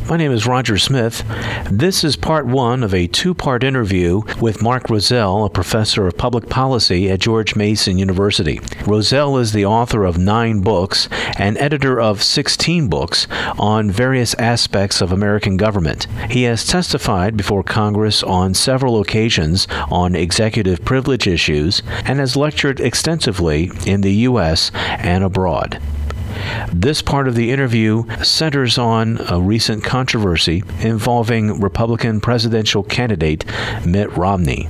My name is Roger Smith. This is part one of a two-part interview with Mark Rozell, a professor of public policy at George Mason University. Rozell is the author of 9 books and editor of 16 books on various aspects of American government. He has testified before Congress on several occasions on executive privilege issues and has lectured extensively in the U.S. and abroad. This part of the interview centers on a recent controversy involving Republican presidential candidate Mitt Romney.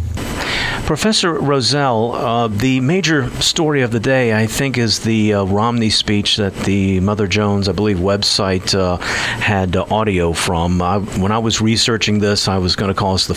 Professor Rozell, the major story of the day, I think, is the Romney speech that the Mother Jones, I believe, website had audio from. When I was researching this, I was going to call this the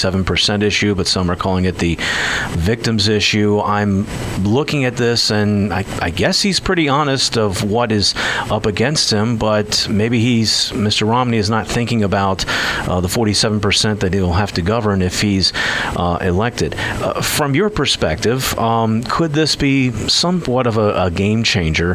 47% issue, but some are calling it the victims issue. I'm looking at this, and I guess he's pretty honest of what is up against him, but maybe Mr. Romney is not thinking about the 47% that he'll have to govern if he's elected. From your perspective, could this be somewhat of a game changer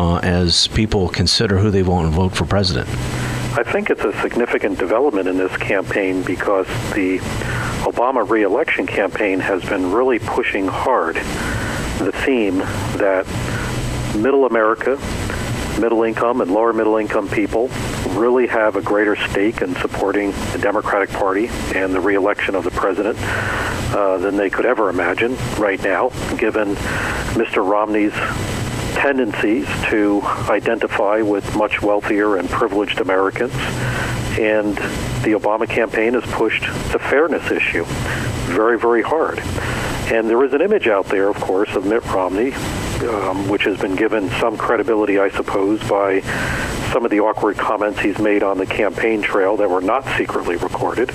as people consider who they want to vote for president? I think it's a significant development in this campaign because the Obama re-election campaign has been really pushing hard the theme that middle America, middle income and lower middle income people really have a greater stake in supporting the Democratic Party and the re-election of the president than they could ever imagine right now, given Mr. Romney's tendencies to identify with much wealthier and privileged Americans. And the Obama campaign has pushed the fairness issue very, very hard. And there is an image out there, of course, of Mitt Romney, which has been given some credibility, I suppose, by some of the awkward comments he's made on the campaign trail that were not secretly recorded,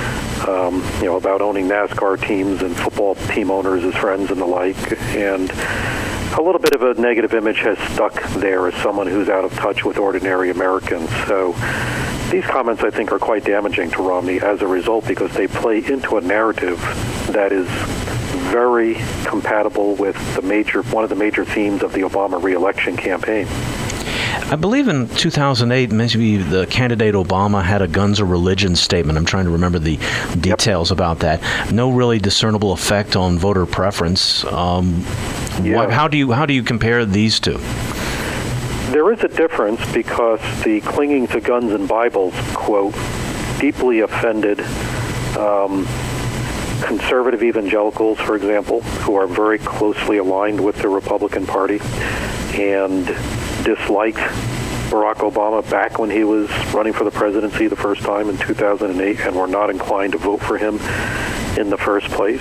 about owning NASCAR teams and football team owners as friends and the like. And a little bit of a negative image has stuck there as someone who's out of touch with ordinary Americans. So these comments, I think, are quite damaging to Romney as a result because they play into a narrative that is very compatible with one of the major themes of the Obama re-election campaign. I believe in 2008, maybe the candidate Obama had a guns or religion statement. I'm trying to remember the details about that. No really discernible effect on voter preference. How do you compare these two? There is a difference because the clinging to guns and Bibles quote deeply offended conservative evangelicals, for example, who are very closely aligned with the Republican Party and disliked Barack Obama back when he was running for the presidency the first time in 2008 and were not inclined to vote for him in the first place.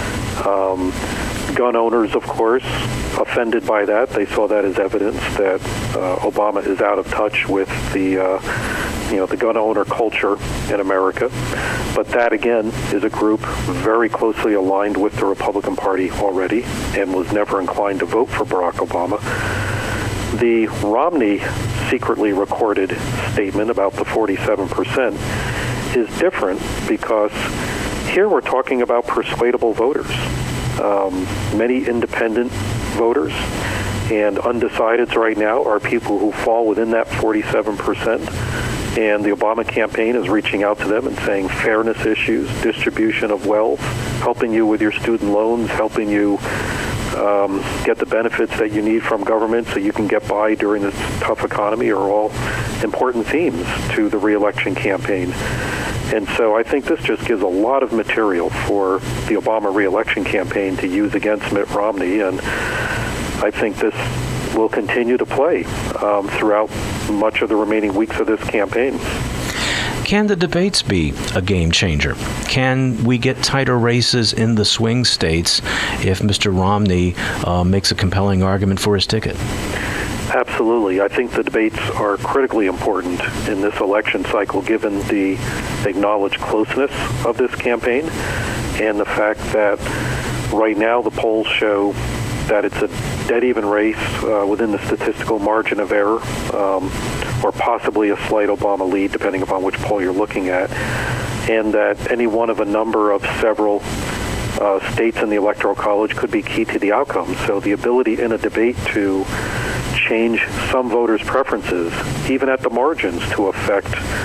Gun owners, of course, offended by that. They saw that as evidence that Obama is out of touch with the gun owner culture in America. But that, again, is a group very closely aligned with the Republican Party already and was never inclined to vote for Barack Obama. The Romney secretly recorded statement about the 47% is different because here we're talking about persuadable voters. Many independent voters and undecideds right now are people who fall within that 47%. And the Obama campaign is reaching out to them and saying fairness issues, distribution of wealth, helping you with your student loans, helping you get the benefits that you need from government so you can get by during this tough economy are all important themes to the re-election campaign. And so I think this just gives a lot of material for the Obama re-election campaign to use against Mitt Romney, and I think this will continue to play throughout much of the remaining weeks of this campaign. Can the debates be a game changer? Can we get tighter races in the swing states if Mr. Romney makes a compelling argument for his ticket? Absolutely. I think the debates are critically important in this election cycle, given the acknowledged closeness of this campaign and the fact that right now the polls show that it's a dead-even race within the statistical margin of error, or possibly a slight Obama lead, depending upon which poll you're looking at, and that any one of a number of several states in the Electoral College could be key to the outcome. So the ability in a debate to change some voters' preferences, even at the margins, to affect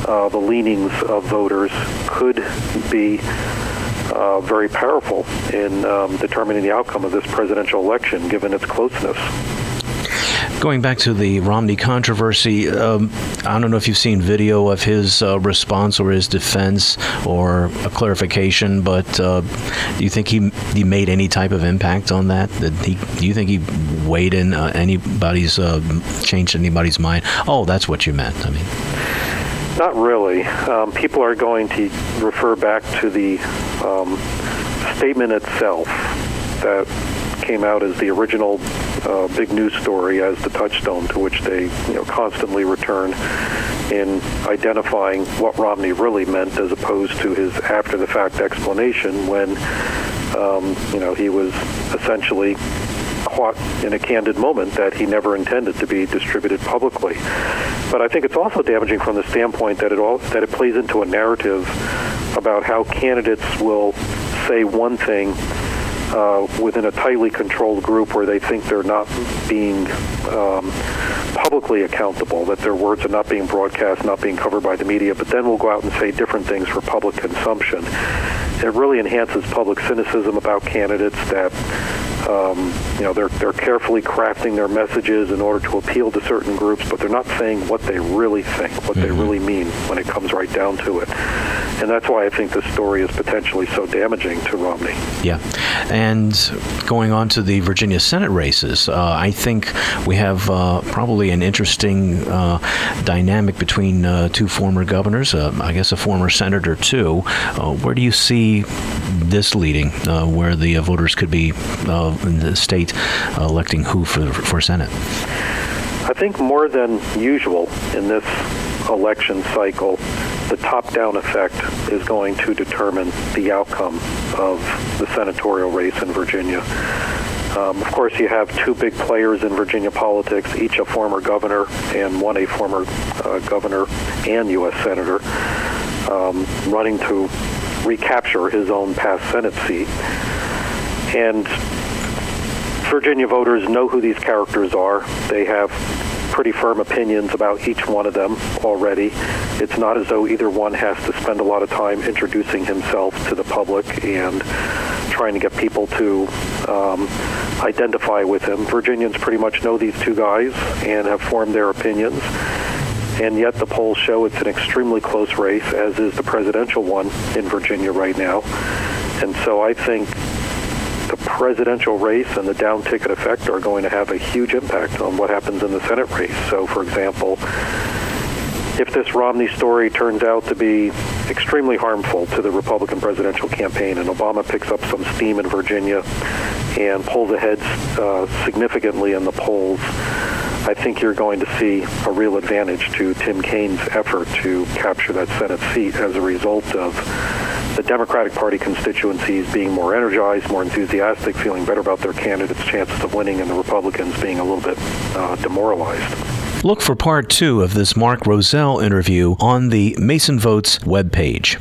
the leanings of voters could be very powerful in determining the outcome of this presidential election, given its closeness. Going back to the Romney controversy, I don't know if you've seen video of his response or his defense or a clarification, but do you think he made any type of impact on that? Do you think he weighed in changed anybody's mind? Oh, that's what you meant. I mean, not really. People are going to refer back to the statement itself that came out as the original big news story as the touchstone to which they constantly return in identifying what Romney really meant, as opposed to his after-the-fact explanation when he was essentially caught in a candid moment that he never intended to be distributed publicly. But I think it's also damaging from the standpoint that it plays into a narrative about how candidates will say one thing within a tightly controlled group where they think they're not being publicly accountable, that their words are not being broadcast, not being covered by the media, but then will go out and say different things for public consumption. It really enhances public cynicism about candidates that they're carefully crafting their messages in order to appeal to certain groups, but they're not saying what they really think, what they really mean when it comes right down to it. And that's why I think this story is potentially so damaging to Romney. Yeah. And going on to the Virginia Senate races, I think we have probably an interesting dynamic between two former governors, I guess a former senator too. Where do you see this leading, where the voters could be in the state electing who for Senate? I think more than usual in this election cycle, the top-down effect is going to determine the outcome of the senatorial race in Virginia. Of course, you have two big players in Virginia politics, each a former governor and one a former governor and U.S. senator, running to recapture his own past Senate seat. And Virginia voters know who these characters are. They have pretty firm opinions about each one of them already. It's not as though either one has to spend a lot of time introducing himself to the public and trying to get people to identify with him. Virginians pretty much know these two guys and have formed their opinions. And yet the polls show it's an extremely close race, as is the presidential one in Virginia right now. And so I think the presidential race and the down-ticket effect are going to have a huge impact on what happens in the Senate race. So, for example, if this Romney story turns out to be extremely harmful to the Republican presidential campaign and Obama picks up some steam in Virginia and pulls ahead significantly in the polls, I think you're going to see a real advantage to Tim Kaine's effort to capture that Senate seat as a result of the Democratic Party constituencies being more energized, more enthusiastic, feeling better about their candidates' chances of winning, and the Republicans being a little bit demoralized. Look for part 2 of this Mark Rozell interview on the Mason Votes webpage.